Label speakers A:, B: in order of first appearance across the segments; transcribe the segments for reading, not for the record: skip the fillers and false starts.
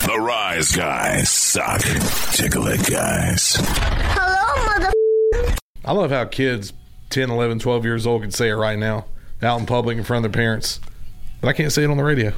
A: The Rise Guys suck. Tickle it, guys.
B: Hello, mother.
C: I love how kids 10, 11, 12 years old can say it right now out in public in front of their parents. But I can't say it on the radio.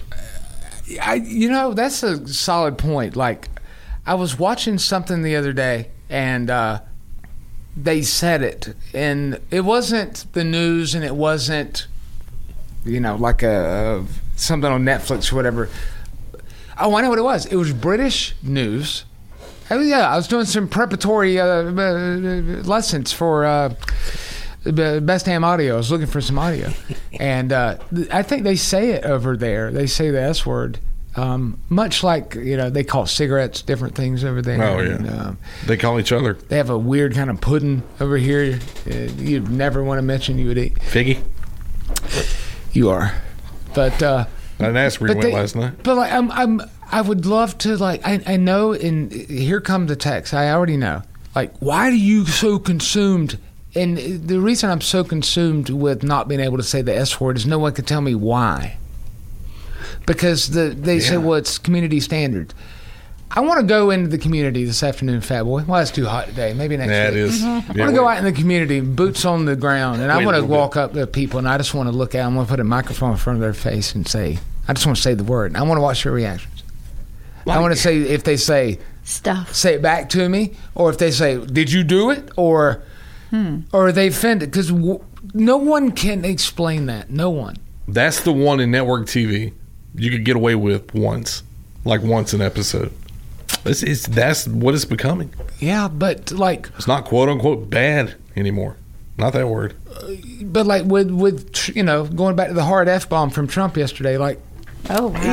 D: That's a solid point. Like, I was watching something the other day, and they said it. And it wasn't the news, and it wasn't, like something on Netflix or whatever. Oh, I know what it was. It was British news. Oh, yeah, I was doing some preparatory lessons for Best Damn Audio. I was looking for some audio. And I think they say it over there. They say the S word. Much like, they call cigarettes different things over there.
C: Oh, yeah. And, they call each other.
D: They have a weird kind of pudding over here you'd never want to mention you would eat.
C: Figgy?
D: You are. But... I
C: didn't ask where you went last night.
D: But like, I would love to, like, I know, and here come the text. I already know. Like, why are you so consumed? And the reason I'm so consumed with not being able to say the S word is no one can tell me why. Because they say, well, it's community standard. I want to go into the community this afternoon, Fat Boy. Well, it's too hot today. Maybe next week.
C: Yeah, it is.
D: I want to go out in the community, boots on the ground, and I want to walk up to people, and I just want to look at them. I want to put a microphone in front of their face and say, I just want to say the word. And I want to watch their reactions. I want to say, if they say
E: stuff,
D: say it back to me, or if they say, did you do it? Or are they offended? Because no one can explain that. No one.
C: That's the one in network TV you could get away with once an episode. That's what it's becoming.
D: Yeah, but like...
C: It's not quote-unquote bad anymore. Not that word.
D: But like with going back to the hard F-bomb from Trump yesterday, like...
E: Oh, wow.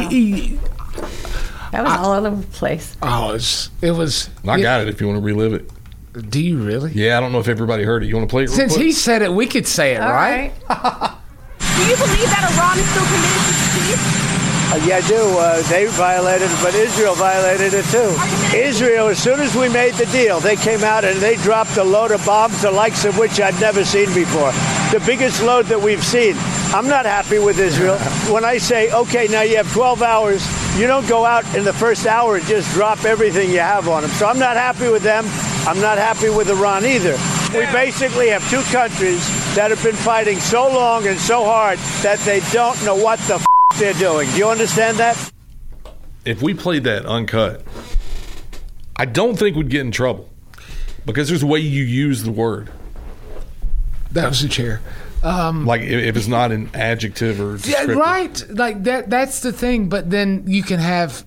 E: That was all over the place.
D: Oh, it was...
C: I got it if you want to relive it.
D: Do you really?
C: Yeah, I don't know if everybody heard it. You want to play it real
D: Since
C: quick?
D: he said it, we could say it, right?
B: Do you believe that Iran is still committed to peace?
F: Yeah, I do. They violated it, but Israel violated it too. Israel, as soon as we made the deal, they came out and they dropped a load of bombs, the likes of which I'd never seen before. The biggest load that we've seen. I'm not happy with Israel. When I say, okay, now you have 12 hours, you don't go out in the first hour and just drop everything you have on them. So I'm not happy with them. I'm not happy with Iran either. We basically have two countries that have been fighting so long and so hard that they don't know what the they're doing. Do you understand that?
C: If we played that uncut, I don't think we'd get in trouble because there's a way you use the word.
D: That was the chair.
C: Like if it's not an adjective or descriptive.
D: Yeah, right. Like that's the thing. But then you can have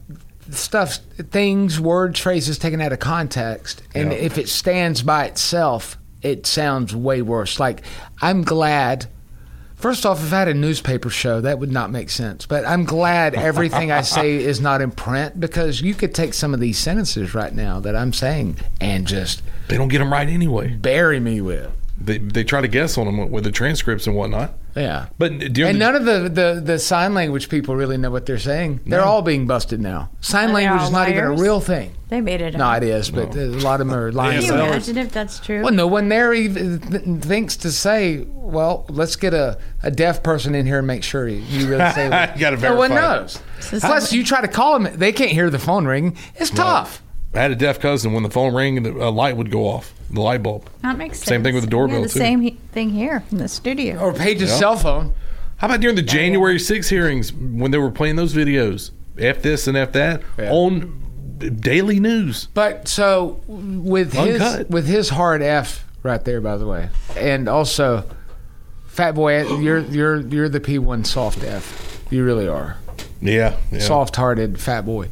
D: things, words, phrases taken out of context. And if it stands by itself, it sounds way worse. Like, I'm glad... First off, if I had a newspaper show, that would not make sense. But I'm glad everything I say is not in print, because you could take some of these sentences right now that I'm saying and just...
C: They don't get them right anyway.
D: Bury me with.
C: They try to guess on them with the transcripts and whatnot.
D: Yeah.
C: But
D: none of the sign language people really know what they're saying. They're all being busted now. Sign language is not even a real thing.
E: They made it up.
D: No, it is, but a lot of them are lying.
E: Can you imagine if that's true?
D: Well, no one there even thinks to say, well, let's get a deaf person in here and make sure you really say what.
C: You got to verify.
D: No one knows. Plus, you try to call them, they can't hear the phone ring. It's tough.
C: I had a deaf cousin. When the phone rang, a light would go off. The light bulb.
E: That makes sense.
C: Same thing with the doorbell,
E: the
C: too.
E: Same thing here in the studio.
D: Or Paige's cell phone.
C: How about during the January 6 hearings when they were playing those videos? F this and F that on daily news.
D: But so with his hard F right there, by the way, and also, Fat Boy, you're the P1 soft F. You really are.
C: Yeah.
D: Soft-hearted Fat Boy.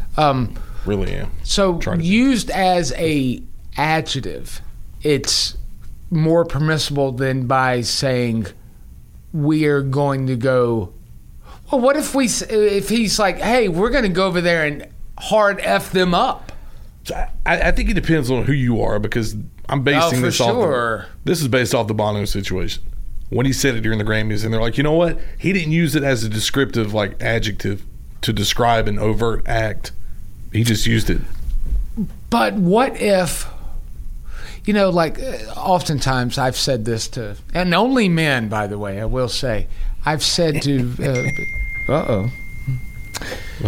C: Really am.
D: So used as a adjective, it's more permissible than by saying we are going to go. Well, what if he's like, hey, we're going to go over there and hard F them up?
C: I think it depends on who you are, because I'm basing this off. This is based off the Bono situation. When he said it during the Grammys, and they're like, you know what? He didn't use it as a descriptive, like, adjective to describe an overt act. He just used it.
D: But what if, oftentimes I've said this to, and only men, by the way, I will say, I've said to,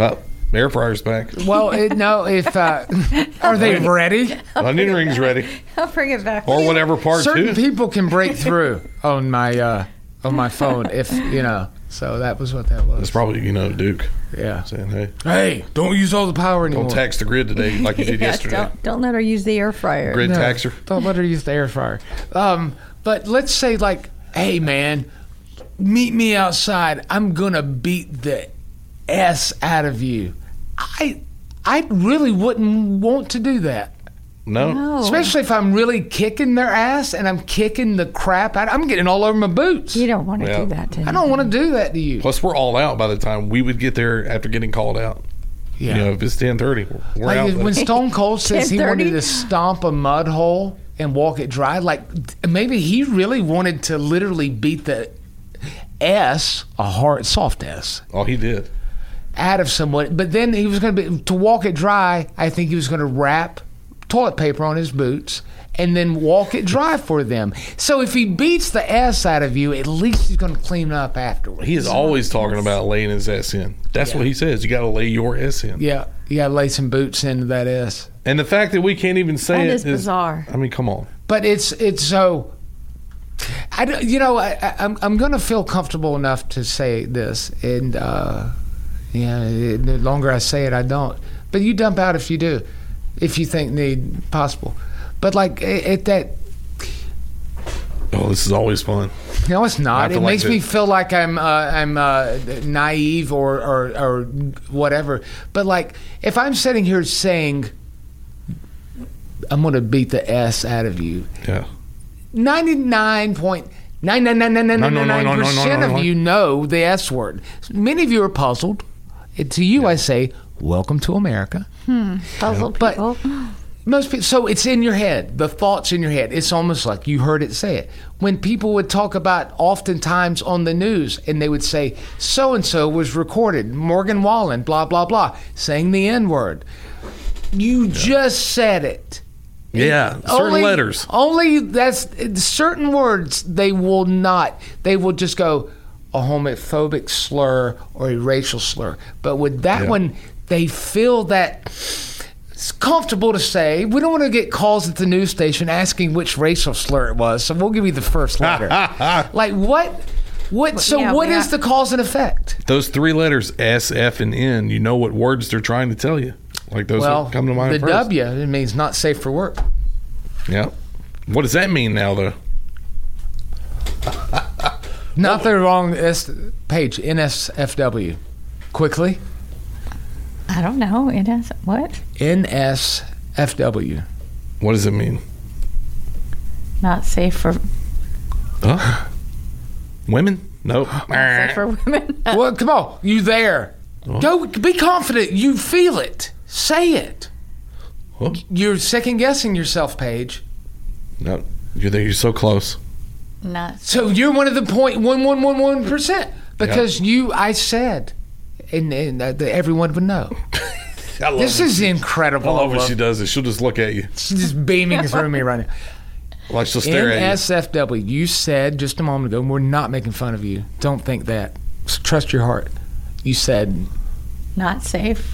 C: Air fryer's back.
D: Well, are they ready?
C: Onion rings ready.
E: I'll bring it back.
C: Or whatever part
D: Certain
C: two.
D: people can break through on my phone if So that was what that was.
C: It's probably Duke.
D: Yeah.
C: Saying,
D: hey, don't use all the power anymore.
C: Don't tax the grid today like you did yesterday.
E: Don't let her use the air fryer.
C: Grid taxer.
D: Don't let her use the air fryer. But let's say hey man, meet me outside. I'm gonna beat the S out of you. I really wouldn't want to do that.
C: No.
D: Especially if I'm really kicking their ass and I'm kicking the crap out. I'm getting all over my boots.
E: You don't want to do that to me.
D: I don't want to do that to you.
C: Plus, we're all out by the time we would get there after getting called out.
D: Yeah.
C: If it's 10:30, we're out.
D: When Stone Cold says he
E: 10:30?
D: wanted to stomp a mud hole and walk it dry, maybe he really wanted to literally beat the S, soft S.
C: Oh, he did.
D: Out of someone, but then he was going to walk it dry. I think he was going to wrap toilet paper on his boots and then walk it dry for them. So if he beats the S out of you, at least he's going to clean up afterwards.
C: He is always talking about laying his S in. That's what he says. You got to lay your S in.
D: Yeah, you got to lay some boots into that S.
C: And the fact that we can't even say
E: that is bizarre.
C: I mean, come on.
D: But it's so. I'm going to feel comfortable enough to say this, and the longer I say it, I don't. But you dump out if you do, if you think need possible. But at that.
C: Oh, this is always fun.
D: No, it's not. It makes me feel like I'm naive or whatever. But if I'm sitting here saying I'm going to beat the S out of you, 99.99999% of you know the S word. Many of you are puzzled. To you, I say, welcome to America.
E: Puzzled people.
D: But most people, so it's in your head. The thought's in your head. It's almost like you heard it say it. When people would talk about oftentimes on the news and they would say, so-and-so was recorded, Morgan Wallen, blah, blah, blah, saying the N-word. You just said it.
C: Yeah, certain letters.
D: Only that's certain words they will just go a homophobic slur or a racial slur. But with that one, they feel that it's comfortable to say. We don't want to get calls at the news station asking which racial slur it was, so we'll give you the first letter. What is the cause and effect?
C: Those three letters, S, F, and N, you know what words they're trying to tell you. Those that come to mind first.
D: The W, it means not safe for work.
C: Yeah. What does that mean now, though?
D: Nothing wrong. Page, NSFW. Quickly.
E: I don't know. What?
D: NSFW.
C: What does it mean?
E: Not safe for...
C: Huh? Women? Nope.
E: Not safe for women.
D: Well, come on. You there. Go. Be confident. You feel it. Say it.
C: Well,
D: you're second guessing yourself, Paige.
C: No, you're so close.
E: Not
D: so you're one of the 0.1111% because I said, and everyone would know. This is incredible.
C: I love what she does. She'll just look at you.
D: She's just beaming through me right now.
C: Like she'll stare at you.
D: NSFW. You said just a moment ago, we're not making fun of you. Don't think that. Trust your heart. You said
E: not safe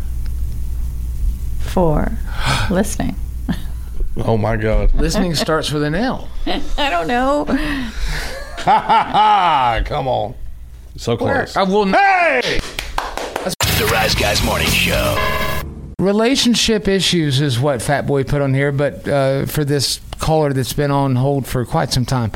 E: for listening.
C: Oh my God.
D: Listening starts with an L.
E: I don't know.
C: Come on. So close.
D: I will not.
A: Hey! The Rise Guys Morning Show.
D: Relationship issues is what Fat Boy put on here, but for this caller that's been on hold for quite some time.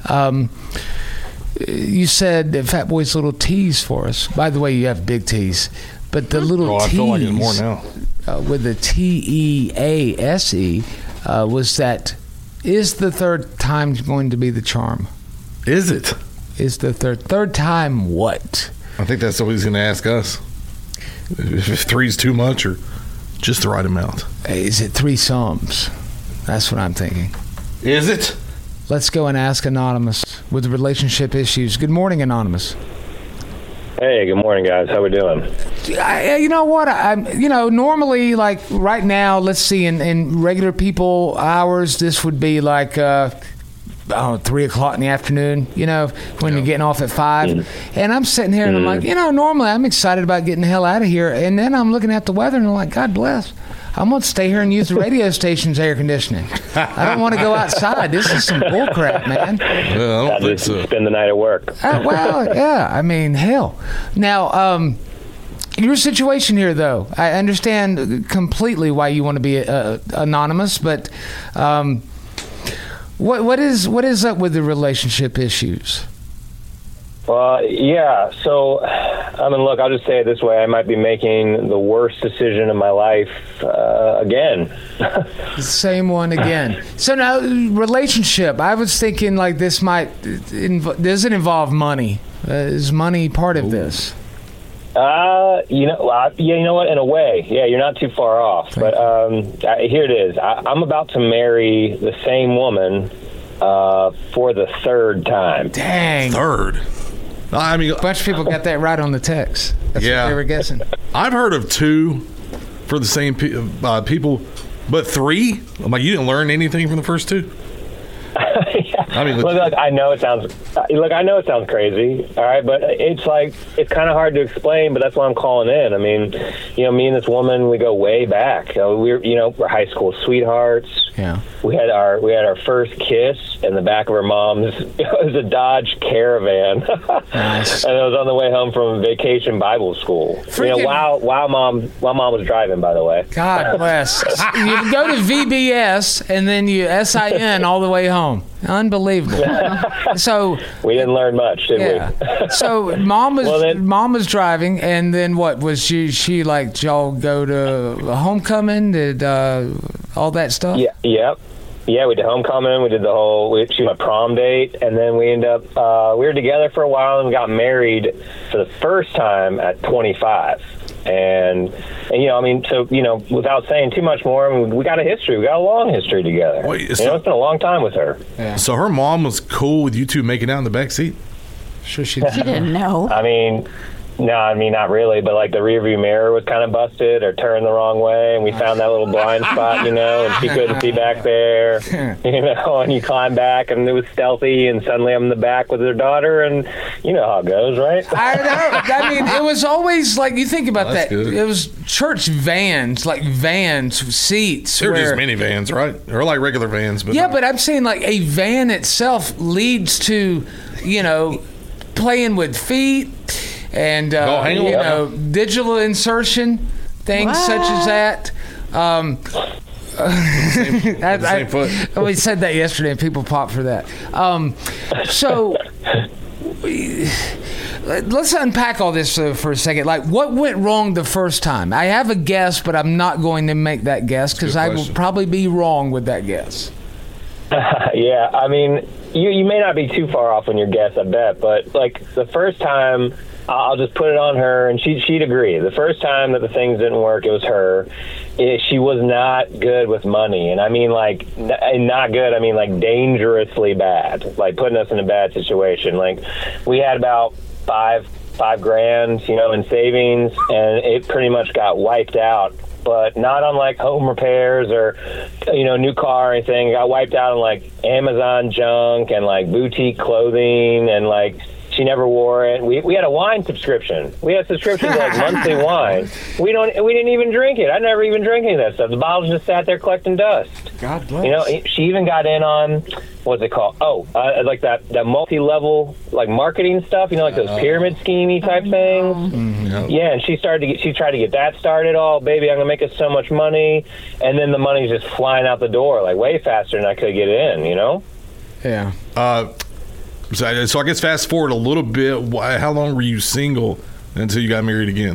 D: You said that Fat Boy's little tease for us. By the way, you have big T's. But the little tease,
C: I feel like it's more now.
D: With the TEASE, was that, is the third time going to be the charm?
C: Is it?
D: Is the third time what?
C: I think that's what he's going to ask us. If three's too much or just the right amount.
D: Is it three sums? That's what I'm thinking.
C: Is it?
D: Let's go and ask Anonymous with relationship issues. Good morning, Anonymous.
G: Hey, good morning, guys. How we doing?
D: You know what? Normally, like right now, let's see, in regular people hours, this would be like 3 o'clock in the afternoon, when you're getting off at 5. And I'm sitting here and I'm like, normally I'm excited about getting the hell out of here. And then I'm looking at the weather and I'm like, God bless. I'm going to stay here and use the radio station's air conditioning. I don't want to go outside. This is some bull crap, man.
C: Well, I don't think so.
G: Spend the night at work.
D: Well, yeah. I mean, hell. Now, your situation here, though, I understand completely why you want to be anonymous, but what is up with the relationship issues?
G: Well, yeah. So, look, I'll just say it this way. I might be making the worst decision of my life again.
D: Same one again. So now, relationship. I was thinking like this does it involve money? Is money part of this?
G: You know what? In a way, yeah, you're not too far off. But here it is. I'm about to marry the same woman for the third time.
D: Dang.
C: Third? I mean,
D: a bunch of people got that right on the text. That's what they were guessing.
C: I've heard of 2 for the same people, but 3? I'm like, you didn't learn anything from the first 2?
G: Yeah. I mean, look, I know it sounds crazy, all right, but it's kind of hard to explain, but that's why I'm calling in. I mean, me and this woman, we go way back. We're high school sweethearts.
D: Yeah.
G: We had our first kiss in the back of her mom's. It was a Dodge Caravan.
D: Nice.
G: And it was on the way home from vacation Bible school. While mom was driving, by the way.
D: God bless. You go to VBS and then you SIN all the way home. Unbelievable. So
G: we didn't learn much, did we?
D: So mom was driving, and then what was she like? Did y'all go to homecoming? Did all that stuff?
G: Yeah. Yep. Yeah, we did homecoming. We did she my prom date, and then we ended up we were together for a while and got married for the first time at 25. And without saying too much more, we got a history. We got a long history together.
C: Wait,
G: it's been a long time with her.
C: Yeah. So her mom was cool with you two making out in the back seat?
D: Sure she
E: didn't know.
G: No, not really, but like the rearview mirror was kind of busted or turned the wrong way, and we found that little blind spot, and she couldn't see back there, and you climb back, and it was stealthy, and suddenly I'm in the back with her daughter, and you know how it goes, right?
D: I know. It was always like, you think about that.
C: Good.
D: It was church vans, like vans, seats.
C: They're just minivans, right? Or like regular vans. But
D: but I'm saying like a van itself leads to, playing with feet. And digital insertion, things such as that.
C: Same foot.
D: We said that yesterday, and people popped for that. So let's unpack all this for a second. Like, what went wrong the first time? I have a guess, but I'm not going to make that guess because I will probably be wrong with that guess.
G: Yeah, you may not be too far off on your guess, I bet. But like the first time, I'll just put it on her, and she'd agree. The first time that the things didn't work, it was her. She was not good with money, and not good. Like dangerously bad, like putting us in a bad situation. Like we had about five grand, in savings, and it pretty much got wiped out. But not on like home repairs or, new car or anything. It got wiped out on like Amazon junk and like boutique clothing, and like she never wore it. We had a wine subscription. We had subscriptions to like monthly wine. We didn't even drink it. I never even drank any of that stuff. The bottles just sat there collecting dust.
D: God bless.
G: She even got in on, what's it called? Like that multi-level like marketing stuff. Like those pyramid scheme-y type things.
C: Mm-hmm.
G: Yeah, and she tried to get that started. Oh, baby, I'm gonna make us so much money, and then the money's just flying out the door like way faster than I could get in.
D: Yeah.
C: So I guess fast forward a little bit. How long were you single until you got married again?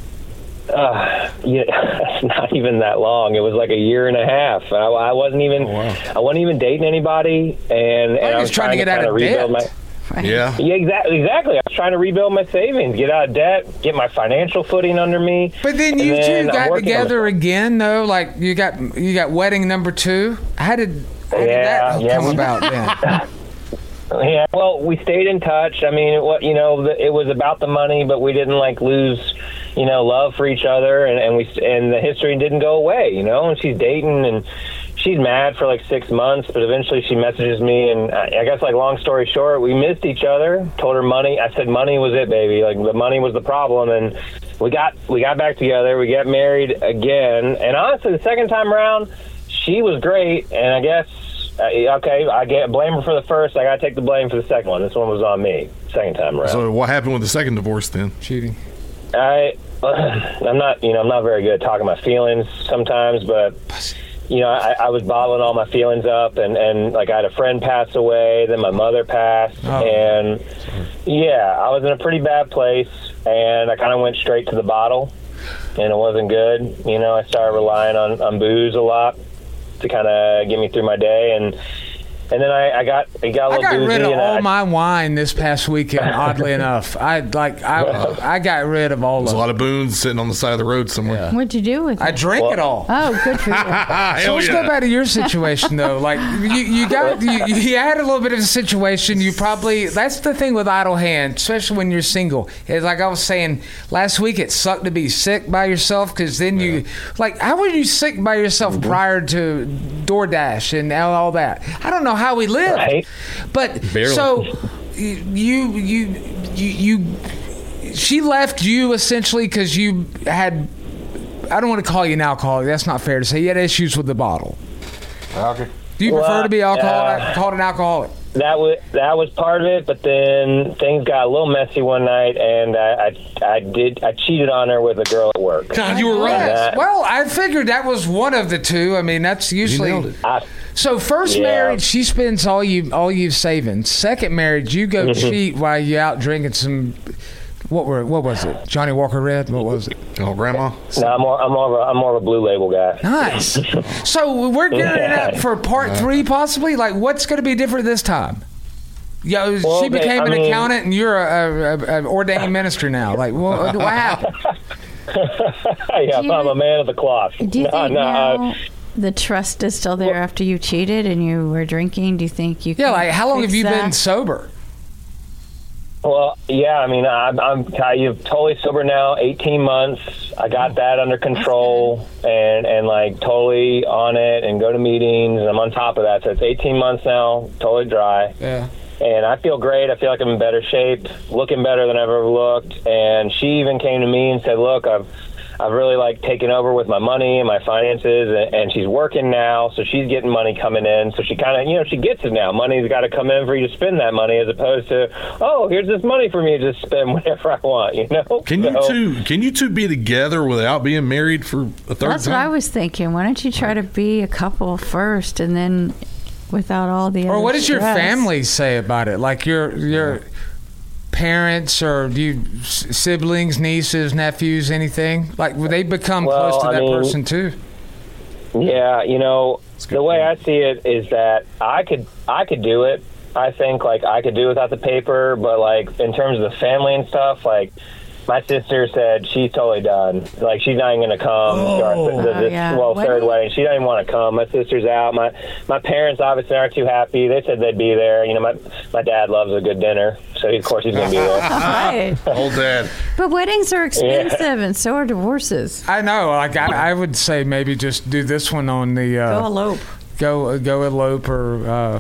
G: It's not even that long. It was like a year and a half. I wasn't even. Oh, wow. I wasn't even dating anybody, and I was trying to get out of rebuild debt.
C: Yeah,
G: exactly. I was trying to rebuild my savings, get out of debt, get my financial footing under me.
D: But then you two got together again, though. Like you got wedding number 2. How did that come about then?
G: Yeah, well, we stayed in touch. It was about the money, but we didn't like lose, love for each other, and the history didn't go away, And she's dating, and she's mad for like 6 months, but eventually she messages me, and I guess, like, long story short, we missed each other. Told her money. I said money was it, baby. Like, the money was the problem, and we got back together. We got married again, and honestly, the second time around, she was great, and I guess I get blame her for the first. I gotta take the blame for the second one. This one was on me. Second time around.
C: So what happened with the second divorce then?
D: Cheating.
G: I'm not very good at talking my feelings sometimes, but I was bottling all my feelings up, and like, I had a friend pass away, then my mother passed, and I was in a pretty bad place, and I kind of went straight to the bottle, and it wasn't good. I started relying on booze a lot to kind of get me through my day, and then I got a little boozy.
D: I got rid of all my wine this past weekend. Oddly enough, I got rid of all of it.
C: There's a lot of boons sitting on the side of the road somewhere.
E: Yeah. What'd you do with it?
D: I drank it all.
E: Oh, good for you.
D: So let's go back to your situation, though. Like, you had a little bit of a situation. You probably, that's the thing with idle hands, especially when you're single. It's like I was saying last week, it sucked to be sick by yourself, because then you, like, how were you sick by yourself prior to DoorDash and all that? I don't know how we lived, right? But barely. So she left you essentially because you had, I don't want to call you an alcoholic, that's not fair to say, you had issues with the bottle.
G: Okay.
D: Do you prefer to be called an alcoholic?
G: That was part of it, but then things got a little messy one night, and I cheated on her with a girl at work.
C: God, you were right.
D: Well, I figured that was one of the two. I mean, that's usually. So first marriage, she spends all you've saving. Second marriage, you go cheat while you out drinking some. What was it? Johnny Walker Red? What was it?
C: Oh, Grandma.
G: No, I'm more of a Blue Label guy.
D: Nice. So we're gearing up for part 3, possibly. Like, what's going to be different this time? Yeah, she became an accountant, and you're an ordained minister now. Like, what happened?
G: I'm a man of the cloth.
E: Do you think now the trust is still there after you cheated and you were drinking? Do you think you? Yeah,
D: like, how long have you been sober?
G: Well, yeah, I mean, I'm totally sober now, 18 months. I got that under control and like totally on it, and go to meetings, and I'm on top of that. So it's 18 months now, totally dry.
D: Yeah.
G: And I feel great. I feel like I'm in better shape, looking better than I've ever looked. And she even came to me and said, look, I've really like taken over with my money and my finances, and she's working now, so she's getting money coming in. So she kind of, she gets it now. Money's got to come in for you to spend that money, as opposed to, oh, here's this money for me to just spend whenever I want.
C: Can you two be together without being married for a third time?
E: That's what I was thinking. Why don't you try to be a couple first, and then without all the
D: or what does
E: stress?
D: Your family say about it? Like your parents, or do you siblings, nieces, nephews, anything? Like, would they become close to that person too?
G: Yeah, the way I see it is that I could do it. I think, like, I could do it without the paper, but like in terms of the family and stuff, like, my sister said she's totally done. Like, she's not even going to come third wedding. She doesn't even want to come. My sister's out. My parents obviously aren't too happy. They said they'd be there. My dad loves a good dinner, so of course he's going to be there.
E: Right.
C: Old dad.
E: But weddings are expensive, and so are divorces.
D: I know. Like, I would say maybe just do this one on the
E: go elope.
D: Go elope, or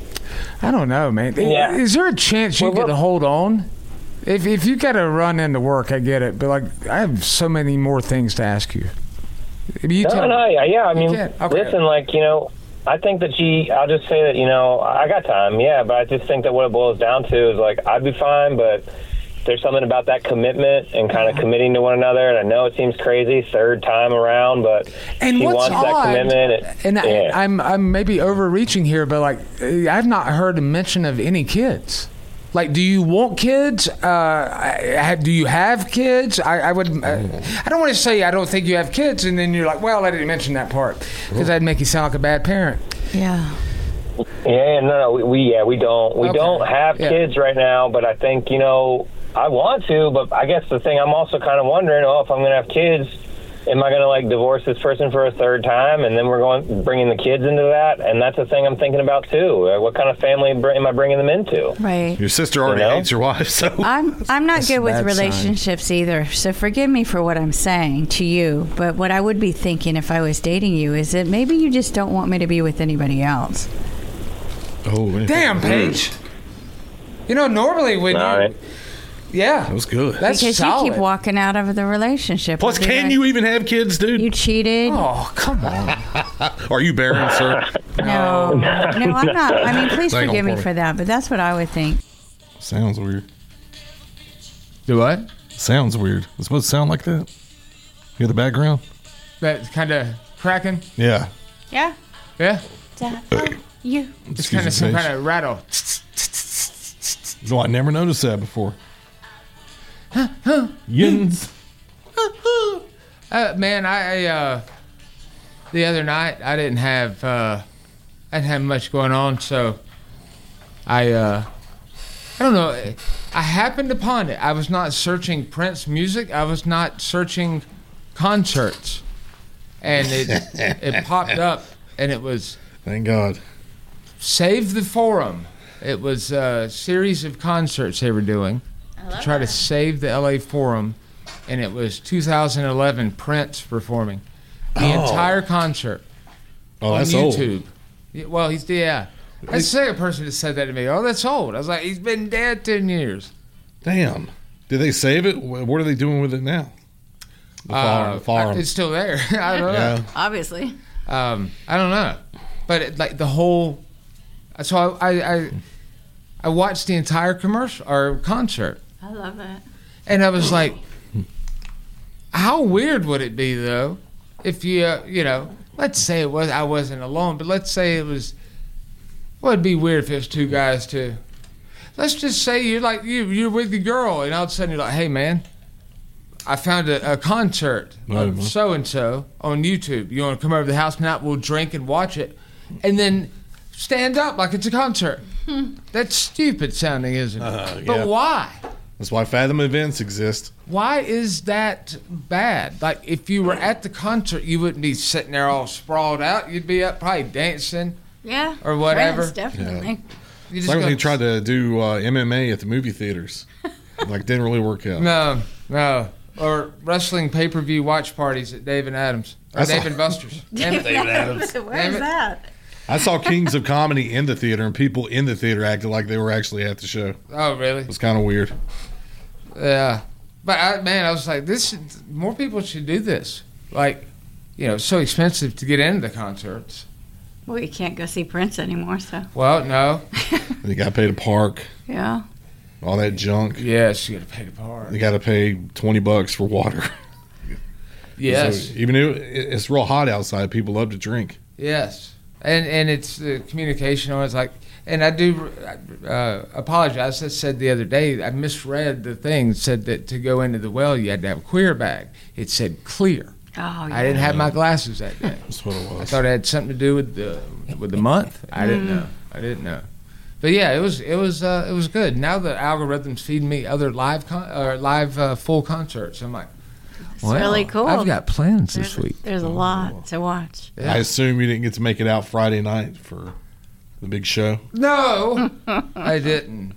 D: I don't know, man. Yeah. Is there a chance you could hold on? If you got to run into work, I get it. But, like, I have so many more things to ask you.
G: I mean, listen, like, I think that I'll just say that, I got time, but I just think that what it boils down to is, like, I'd be fine, but there's something about that commitment and kind of committing to one another. And I know it seems crazy, third time around, but she wants that commitment.
D: I'm maybe overreaching here, but, like, I've not heard a mention of any kids. Like, do you want kids? Do you have kids? I would. I don't want to say I don't think you have kids, and then you're like, well, I didn't mention that part because that'd make you sound like a bad parent.
E: Yeah.
G: Yeah, no, we don't. We don't have kids right now, but I think, I want to, but I guess the thing I'm also kind of wondering, if I'm going to have kids, am I going to like divorce this person for a third time? And then we're bringing the kids into that. And that's a thing I'm thinking about too. What kind of family am I bringing them into?
E: Right.
C: Your sister already hates your wife, so.
E: I'm not good with relationships either. So forgive me for what I'm saying to you. But what I would be thinking if I was dating you is that maybe you just don't want me to be with anybody else.
C: Oh,
D: damn, Paige. Normally when yeah,
C: that was good.
E: That's because solid. You keep walking out of the relationship.
C: Plus, can you even have kids, dude?
E: You cheated.
D: Oh, come on.
C: Are you barren, sir?
E: No, I'm not. I mean, please forgive me for that, but that's what I would think.
C: Sounds weird.
D: Do what?
C: Sounds weird. It's supposed to sound like that. You hear the background?
D: That kind of cracking?
E: Yeah.
D: Yeah?
E: You.
D: It's kind of some kind of rattle.
C: No, I never noticed that before. Yins.
D: Man, I the other night I didn't have much going on, so I don't know. I happened upon it. I was not searching Prince music. I was not searching concerts, and it popped up, and it was.
C: Thank God.
D: Save the Forum. It was a series of concerts they were doing to try to save the LA Forum, and it was 2011 Prince performing the entire concert on YouTube.
C: Old.
D: Well, that's the second person that said that to me. Oh, that's old. I was like, he's been dead 10 years.
C: Damn. Did they save it? What are they doing with it now? The farm.
D: It's still there. I don't know.
E: Obviously.
D: I don't know. But like the whole... So I watched the entire commercial or concert.
E: I love that.
D: And I was like, how weird would it be though if let's say I wasn't alone, but let's say it was. Well, it'd be weird if it was two guys too. Let's just say you're with the girl, and all of a sudden you're like, hey man, I found a concert of so and so on YouTube. You want to come over to the house tonight? We'll drink and watch it, and then stand up like it's a concert. That's stupid sounding, isn't it? But why?
C: That's why Fathom events exist.
D: Why is that bad? Like, if you were at the concert, you wouldn't be sitting there all sprawled out. You'd be up probably dancing.
E: Yeah.
D: Or whatever.
E: Friends, definitely.
C: Yeah. It's like when they tried to do MMA at the movie theaters. Didn't really work out.
D: No. Or wrestling pay-per-view watch parties at Dave and Adams. Or Dave and Buster's.
E: David Adams. Where's that?
C: I saw Kings of Comedy in the theater, and people in the theater acted like they were actually at the show.
D: Oh, really?
C: It was kind of weird.
D: Yeah. But, I was like, more people should do this. It's so expensive to get into the concerts.
E: Well, you can't go see Prince anymore, so.
D: Well, no.
C: You got to pay to park.
E: Yeah.
C: All that junk.
D: Yes, you got to pay to park.
C: You got to pay $20 for water.
D: Yes.
C: So even if it's real hot outside, people love to drink.
D: Yes. And it's the communication. I was like, and I do apologize. I said the other day, I misread the thing. It said that to go into the well, you had to have a clear bag. It said clear.
E: Oh, yeah.
D: I didn't have my glasses that day.
C: That's what it was.
D: I thought it had something to do with the month. I didn't know. But yeah, it was good. Now the algorithm's feeding me other live full concerts. I'm like,
E: it's really cool.
D: I've got plans this week.
E: There's a lot to watch.
C: Yeah. I assume you didn't get to make it out Friday night for the big show?
D: No, I didn't.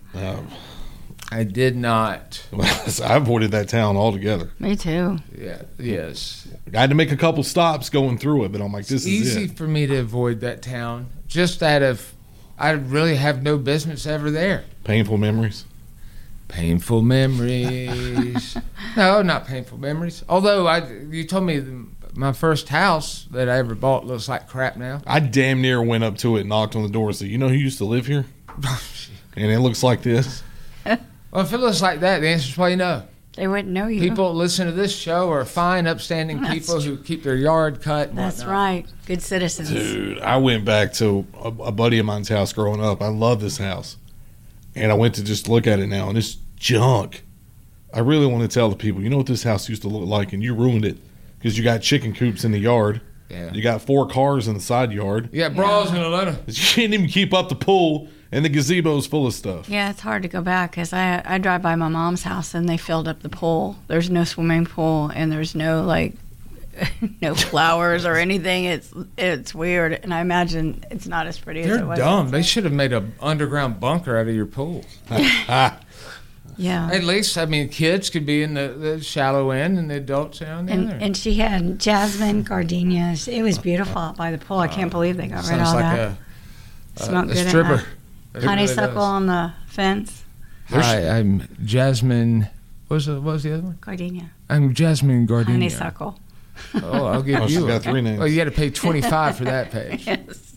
D: I did not.
C: I avoided that town altogether.
E: Me too.
D: Yeah. Yes.
C: I had to make a couple stops going through it, but I'm like, this is
D: easy for me to avoid that town. Just out of, I really have no business ever there.
C: Painful memories.
D: Painful memories. No, not painful memories. Although you told me my first house that I ever bought looks like crap now.
C: I damn near went up to it, knocked on the door, and said, "You know who used to live here?" And it looks like this.
D: Well, if it looks like that, the answer's probably no.
E: They wouldn't know you.
D: People that listen to this show are fine, upstanding people who keep their yard cut.
E: That's right. Good citizens.
C: Dude, I went back to a buddy of mine's house growing up. I love this house. And I went to just look at it now, and it's junk. I really want to tell the people, you know what this house used to look like, and you ruined it because you got chicken coops in the yard.
D: Yeah.
C: You got 4 cars in the side yard.
D: You got bras in Atlanta.
C: You can't even keep up the pool, and the gazebo's full of stuff.
E: Yeah, it's hard to go back because I drive by my mom's house, and they filled up the pool. There's no swimming pool, and there's no, no flowers or anything. It's weird, and I imagine it's not as pretty as it was.
D: They're dumb. They should have made an underground bunker out of your pool.
E: Yeah.
D: At least, I mean, kids could be in the shallow end and the adults down there.
E: And she had jasmine gardenias. It was beautiful out by the pool. I can't believe they got rid of all that.
D: Sounds like a stripper.
E: Honeysuckle on the fence.
D: Hi, I'm Jasmine. What was the other one?
E: Gardenia.
D: I'm Jasmine Gardenia.
E: Honeysuckle.
D: Oh, I'll give you.
C: She's got 3 names.
D: Oh, you got to pay $25 for that page.
E: Yes.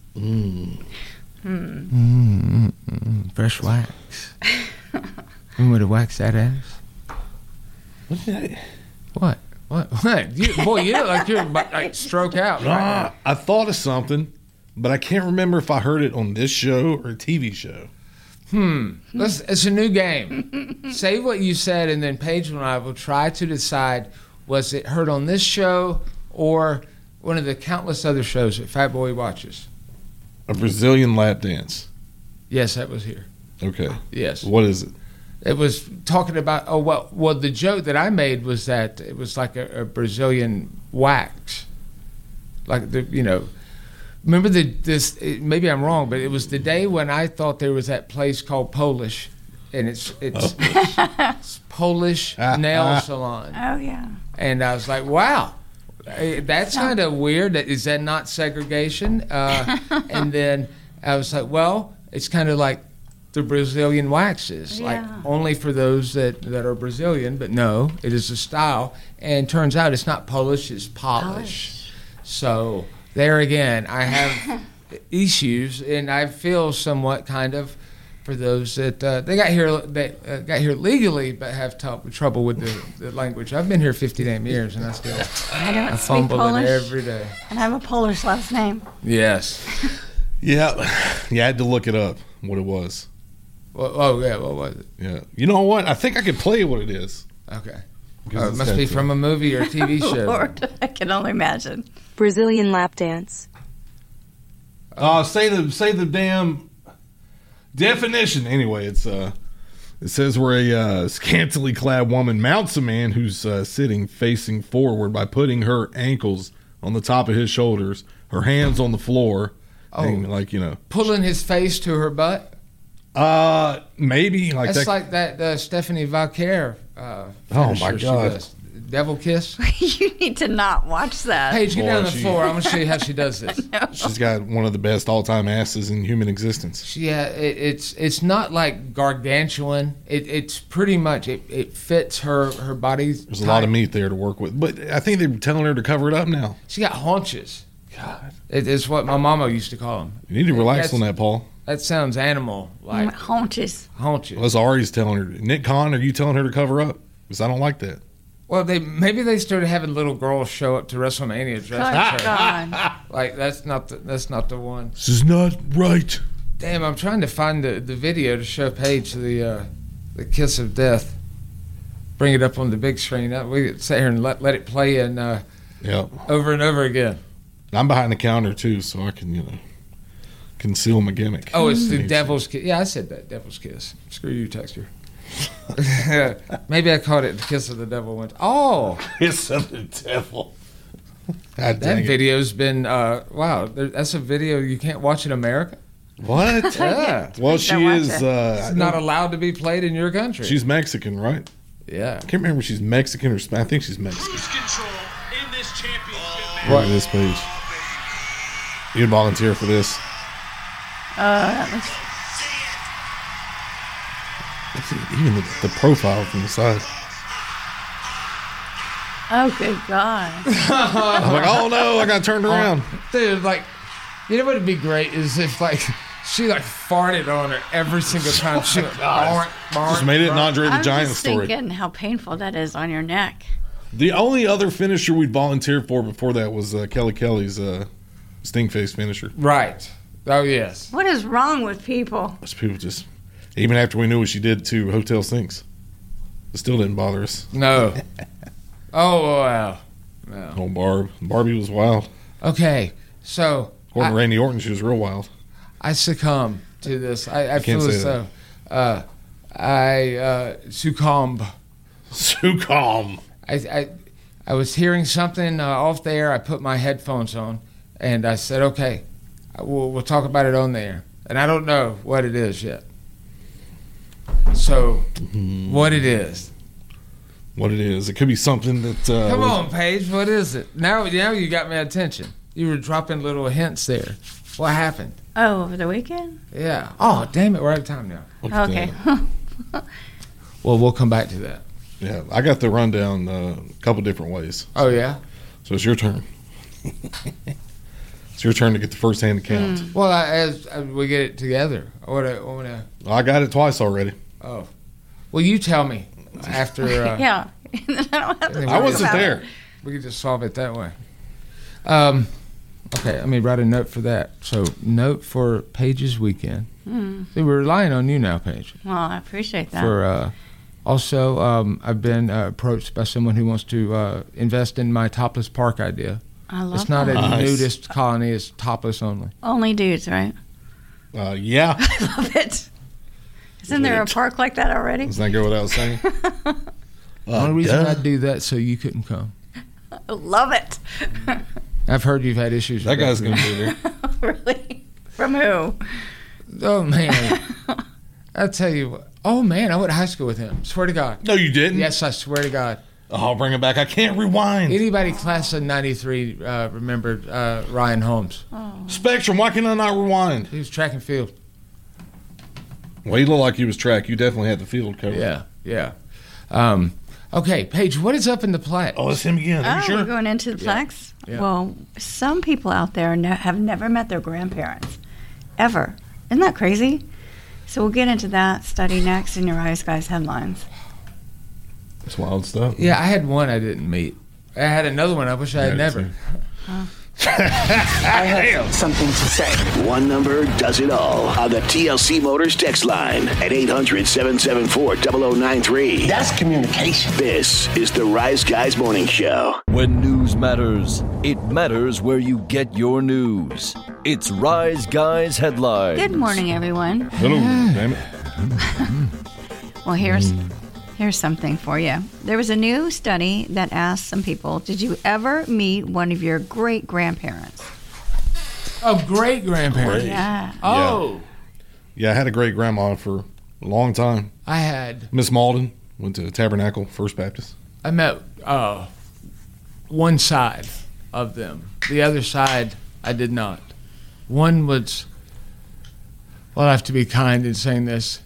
D: Fresh wax. You want to wax that ass? What? You look like you're about to stroke out. Right?
C: I thought of something, but I can't remember if I heard it on this show or a TV show.
D: It's a new game. Say what you said, and then Paige and I will try to decide, was it heard on this show or one of the countless other shows that Fat Boy watches?
C: A Brazilian lap dance.
D: Yes, that was here.
C: Okay.
D: Yes.
C: What is it?
D: It was talking about, well, the joke that I made was that it was like a Brazilian wax. Like, remember maybe I'm wrong, but it was the day when I thought there was that place called Polish, and it's Polish nail salon.
E: Oh, yeah.
D: And I was like, wow, that's kind of weird. Is that not segregation? And then I was like, well, it's kind of like the Brazilian waxes, like only for those that are Brazilian, but no, it is a style. And turns out it's not Polish, it's Polish. So there again, I have issues, and I feel somewhat kind of for those that they got here legally, but have trouble with the language. I've been here 50 damn years, and I fumble
E: Polish
D: it every day.
E: And I have a Polish last name.
D: Yes.
C: Yeah, you had to look it up what it was.
D: What was it?
C: Yeah, you know what? I think I could play what it is.
D: Okay. It must be from a movie or a TV show.
E: Lord, I can only imagine.
B: Brazilian lap dance.
C: Say the damn definition. Anyway, it says where a scantily clad woman mounts a man who's sitting facing forward by putting her ankles on the top of his shoulders, her hands on the floor, and,
D: pulling his face to her butt.
C: Maybe like
D: that's
C: that.
D: like that Stephanie Valcaire.
C: Oh my God!
D: Devil kiss.
E: You need to not watch that.
D: Paige, get down on the floor. I'm gonna show you how she does this.
C: She's got one of the best all-time asses in human existence.
D: Yeah, it's not like gargantuan. It's pretty much it fits her body.
C: There's a lot of meat there to work with, but I think they're telling her to cover it up now.
D: She got haunches.
C: God,
D: it's what my mama used to call them.
C: You need to relax on that, Paul.
D: That sounds animal like
E: haunches.
C: Well, that's Ari's telling her. Nick Khan, are you telling her to cover up? Because I don't like that.
D: Well, maybe they started having little girls show up to WrestleMania dressed like that's not the one.
C: This is not right.
D: Damn, I'm trying to find the video to show Paige the kiss of death. Bring it up on the big screen. We could sit here and let it play and over and over again.
C: I'm behind the counter too, so I can conceal my gimmick.
D: Oh, it's the devil's kiss. Yeah, I said that, devil's kiss. Screw you, texter. Maybe I called it the kiss of the devil once. Oh,
C: kiss of the devil.
D: God, that video's been wow. That's a video you can't watch in America.
C: What?
D: Yeah.
C: Well, she is.
D: It's not allowed to be played in your country.
C: She's Mexican, right?
D: Yeah.
C: I can't remember if she's Mexican or Spanish. I think she's Mexican.
H: In this championship.
C: Look at this page. You'd volunteer for this. Even the profile from the side.
E: Oh, good God.
C: I'm like, oh no, I got turned around.
D: Dude, like, you know what would be great is if, like, she, like, farted on her every single time. She
C: just made it an Andre the Giant story.
E: I'm just thinking how painful that is on your neck.
C: The only other finisher we'd volunteered for before that was Kelly's Sting Face finisher.
D: Right. Oh, yes.
E: What is wrong with people?
C: Those people just, even after we knew what she did to Hotel Sinks, it still didn't bother us.
D: No. Oh, wow. No.
C: Oh, Barbie was wild.
D: Okay, so
C: According to Randy Orton, she was real wild.
D: I succumb to this. I
C: can't
D: feel
C: say
D: as though I succumb.
C: Succumb.
D: I was hearing something off the air. I put my headphones on, and I said, okay, we'll talk about it on the air. And I don't know what it is yet. So, what it is.
C: What it is. It could be something that...
D: Come on, Paige. What is it? Now you got my attention. You were dropping little hints there. What happened?
E: Oh, over the weekend?
D: Yeah. Oh, damn it. We're out of time now.
E: Okay.
D: Well, we'll come back to that.
C: Yeah, I got the rundown a couple different ways.
D: Oh, yeah?
C: So it's your turn. It's your turn to get the first-hand account.
D: Well, as we get it together.
C: I got it twice already.
D: Oh. Well, you tell me after...
E: yeah.
C: I wasn't there.
D: We could just solve it that way. Okay, let me write a note for that. So, note for Paige's weekend. See, we're relying on you now, Paige.
E: Well, I appreciate that.
D: For also, I've been approached by someone who wants to invest in my topless park idea.
E: I love
D: It's not
E: that.
D: a nudist colony; it's topless only.
E: Only dudes, right?
C: Yeah.
E: I love it. Isn't there a park like that already?
C: Does that go without saying?
D: The only reason I'd do that so you couldn't come.
E: I love it.
D: I've heard you've had issues.
C: That
D: with
C: guy's going to be there.
E: Really? From who?
D: Oh, man. I'll tell you what. Oh, man, I went to high school with him. Swear to God.
C: No, you didn't?
D: Yes, I swear to God.
C: Oh, I'll bring it back. I can't rewind.
D: Anybody class of 93 remembered Ryan Holmes?
E: Oh.
C: Spectrum, why can I not rewind?
D: He was track and field.
C: Well, he looked like he was track. You definitely had the field covered.
D: Yeah. Okay, Paige, what is up in the plaque?
C: Oh, it's him again. Are you sure?
E: We're going into the plaques?
D: Yeah.
E: Well, some people out there have never met their grandparents, ever. Isn't that crazy? So we'll get into that study next in your Rise Guys headlines.
C: It's wild stuff.
D: Yeah, I had one I didn't meet. I had another one I wish I had never.
I: I have something to say.
A: One number does it all on the TLC Motors text line at 800-774-0093.
I: That's communication.
A: This is the Rise Guys Morning Show.
J: When news matters, it matters where you get your news. It's Rise Guys Headlines.
E: Good morning, everyone.
C: Hello, damn it.
E: Well, here's something for you. There was a new study that asked some people, did you ever meet one of your great-grandparents?
D: Oh, great-grandparents.
E: Yeah.
D: Oh.
C: Yeah, I had a great-grandma for a long time.
D: I had.
C: Miss Malden. Went to Tabernacle First Baptist.
D: I met one side of them. The other side, I did not. One was, well, I have to be kind in saying this.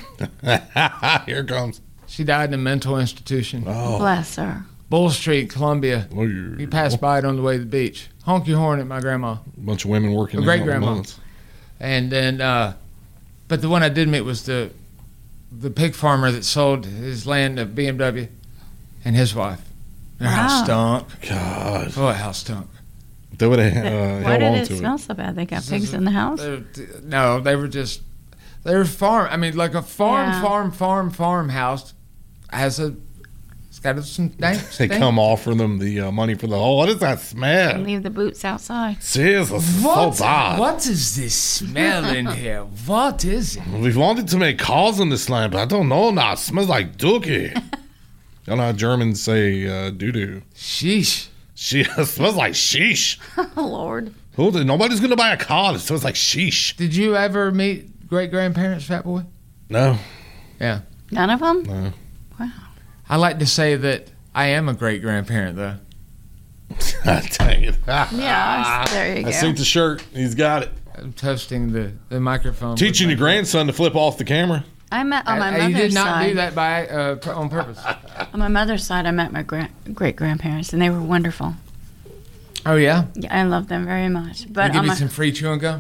C: Here it comes.
D: She died in a mental institution.
C: Oh.
E: Bless her.
D: Bull Street, Columbia.
C: Oh,
D: You passed by it on the way to the beach. Honky horn at my grandma.
C: A bunch of women working there.
D: Great-grandma. And then, but the one I did meet was the pig farmer that sold his land to BMW and his wife. Their house stunk.
C: God.
D: Oh, that house stunk.
C: They would have
E: Why
C: held
E: did
C: on
E: it
C: to
E: smell so bad? They got pigs in the house?
D: No, they were farm. I mean, like a farmhouse has it's got some dank.
C: They come offer them the money for the hole. What is that smell?
E: Leave the boots outside.
C: Jesus, so bad.
D: What is this smell in here? What is it?
C: We wanted to make calls on this land, but I don't know now. It smells like dookie. You know how Germans say doo-doo.
D: Sheesh.
C: It smells like sheesh.
E: Oh, Lord.
C: Nobody's going to buy a car that smells like sheesh.
D: Did you ever meet great-grandparents, Fat Boy?
C: No.
D: Yeah.
E: None of them?
C: No.
E: Wow.
D: I like to say that I am a great-grandparent, though.
C: Dang it.
E: Yeah, there you go.
C: I see the shirt. He's got it.
D: I'm toasting the microphone.
C: Teaching your grandson to flip off the camera.
E: I met on my mother's side.
D: You did not do that by on purpose.
E: On my mother's side, I met my great-grandparents, and they were wonderful.
D: Oh, yeah?
E: Yeah, I love them very much. But
D: you give me some free chewing gum?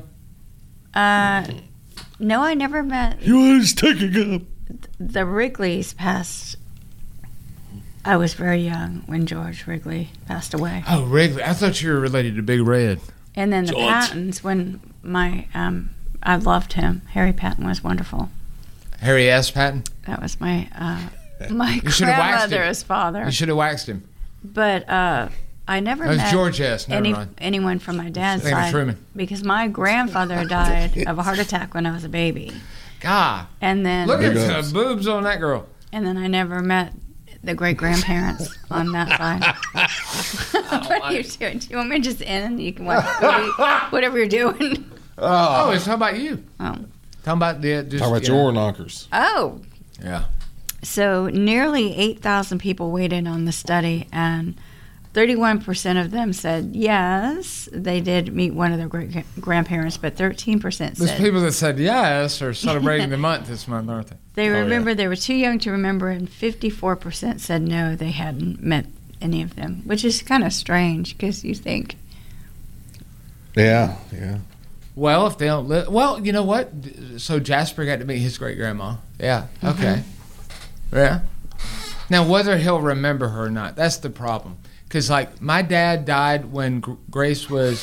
E: No, I never met.
C: You was taking up.
E: The Wrigleys passed. I was very young when George Wrigley passed away.
D: Oh, Wrigley. I thought you were related to Big Red.
E: And then the Pattons, when I loved him. Harry Patton was wonderful.
D: Harry S. Patton?
E: That was my grandmother's father.
D: You should have waxed him.
E: But I never met
D: George S.
E: anyone from my dad's side.
D: Truman.
E: Because my grandfather died of a heart attack when I was a baby.
D: God.
E: And then
D: look at the boobs on that girl.
E: And then I never met the great-grandparents on that side. What are you doing? Do you want me to just end? You can watch whatever you're doing.
D: Oh, it's talking about you.
E: Oh.
D: Talking about
C: your knockers.
E: Oh.
D: Yeah.
E: So nearly 8,000 people weighed in on the study, and 31% of them said yes, they did meet one of their great-grandparents, but 13% said...
D: Those people that said yes are celebrating the month this month, aren't they?
E: They remember they were too young to remember, and 54% said no, they hadn't met any of them, which is kind of strange because you think...
C: Yeah.
D: Well, if they don't live... Well, you know what? So Jasper got to meet his great-grandma. Yeah, okay. Mm-hmm. Yeah. Now, whether he'll remember her or not, that's the problem. Because, like, my dad died when Grace was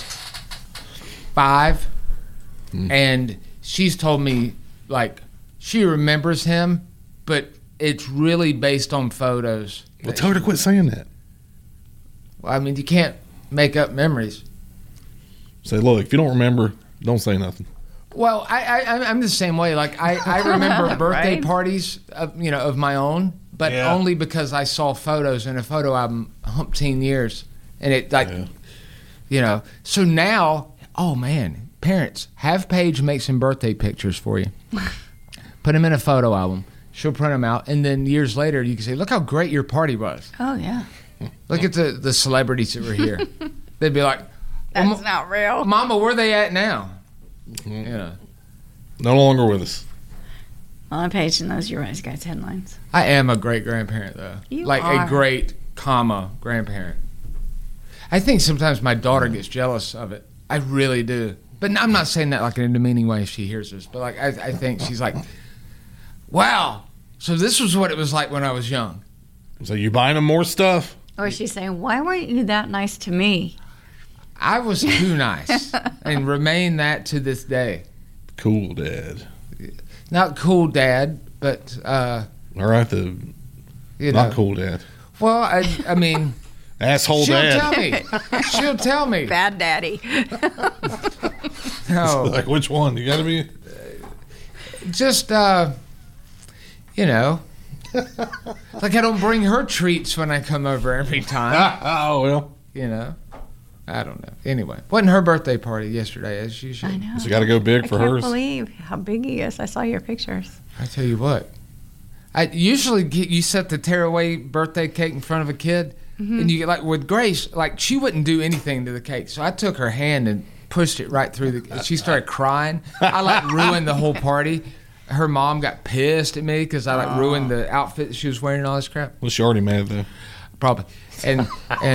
D: 5, and she's told me, like, she remembers him, but it's really based on photos.
C: Well, tell her to quit saying that.
D: Well, I mean, you can't make up memories.
C: Say, look, if you don't remember, don't say nothing.
D: Well, I'm the same way. Like, I remember birthday parties, of my own. But only because I saw photos in a photo album umpteen years. And it, so now, oh, man, parents, have Paige make some birthday pictures for you. Put them in a photo album. She'll print them out. And then years later, you can say, look how great your party was.
E: Oh, yeah.
D: Look at the celebrities that were here. They'd be like,
E: that's not real.
D: Mama, where are they at now?
C: Mm-hmm. Yeah. No longer with us.
E: Well, I'm Paige, and those are your Rise Guys headlines.
D: I am a great-grandparent, though.
E: You
D: like
E: are.
D: A great, grandparent. I think sometimes my daughter gets jealous of it. I really do. But I'm not saying that like in a demeaning way if she hears this. But like I think she's like, wow, so this was what it was like when I was young.
C: So you buying them more stuff?
E: Or she's saying, why weren't you that nice to me?
D: I was too nice and remain that to this day.
C: Cool dad.
D: Not cool dad, but...
C: all right, not cool dad.
D: Well, I mean...
C: Asshole dad.
D: She'll tell me.
E: Bad daddy.
D: No.
C: Like, which one? You got to be...
D: Just, like I don't bring her treats when I come over every time.
C: Oh, well.
D: I don't know. Anyway, wasn't her birthday party yesterday, as usual.
E: I know.
C: So you got to go big for hers.
E: I can't believe how big he is. I saw your pictures.
D: I tell you what. I usually you set the tearaway birthday cake in front of a kid, and you get like with Grace, like she wouldn't do anything to the cake. So I took her hand and pushed it right through she started crying. I like ruined the whole party. Her mom got pissed at me because I like ruined the outfit that she was wearing and all this crap.
C: Well, she already mad though.
D: Probably. And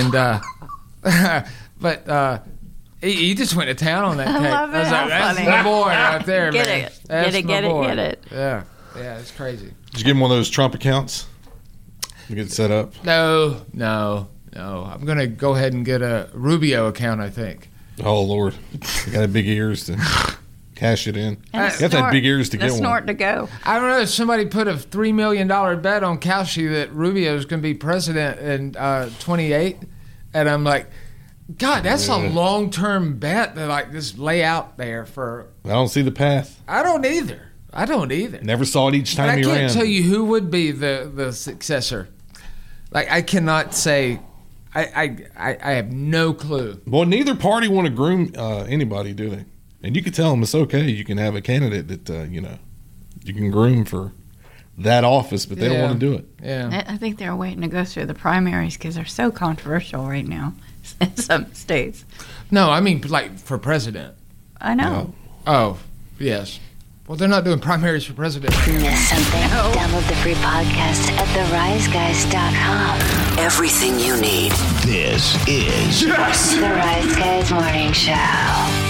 D: but he just went to town on that cake.
E: I love it.
D: I was like, that's my boy right there,
E: get
D: man.
E: It.
D: That's
E: get it.
D: Yeah, it's crazy.
C: Did you give him one of those Trump accounts? You get it set up?
D: No. I'm going to go ahead and get a Rubio account, I think.
C: Oh, Lord. You got big ears to cash it in. You have to have big ears to get one.
E: Snort to go.
D: I don't know. Somebody put a $3 million bet on Cauchy that Rubio is going to be president in 28. And I'm like, God, that's a long-term bet to like just lay out there for...
C: I don't see the path.
D: I don't either.
C: Never saw it each time he ran.
D: I can't tell you who would be the successor. Like, I cannot say... I have no clue.
C: Well, neither party want to groom anybody, do they? And you can tell them it's okay. You can have a candidate that, you can groom for that office, but they don't want to do it.
D: Yeah.
E: I think they're waiting to go through the primaries because they're so controversial right now in some states.
D: No, I mean, like, for president.
E: I know.
D: Oh, yes. Well, they're not doing primaries for president.
K: Miss something? No. Download the free podcast at theriseguys.com.
A: Everything you need. This is
K: The Rise Guys Morning Show.